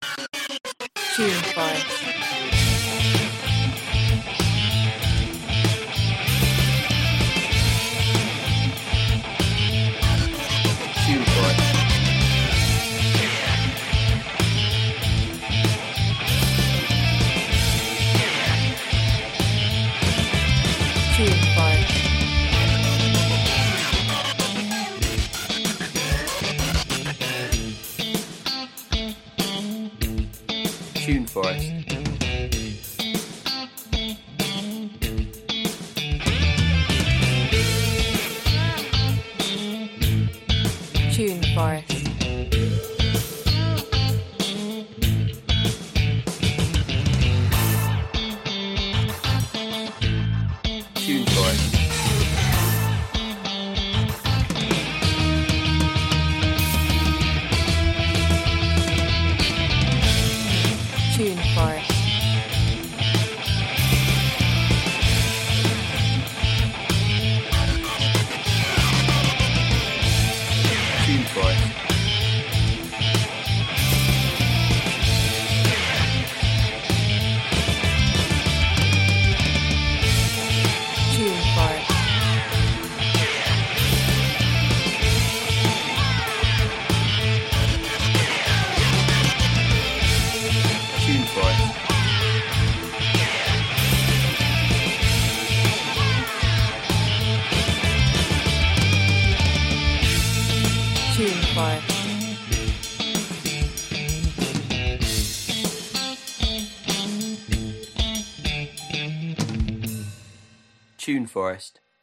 Tune Forest. Tune Forest. Tune Forest. Tune Forest. Tune Forest. Tune Forest. Tune Forest. Tune Forest. Tune Forest. Tune Forest. Tune Forest. Tune Forest.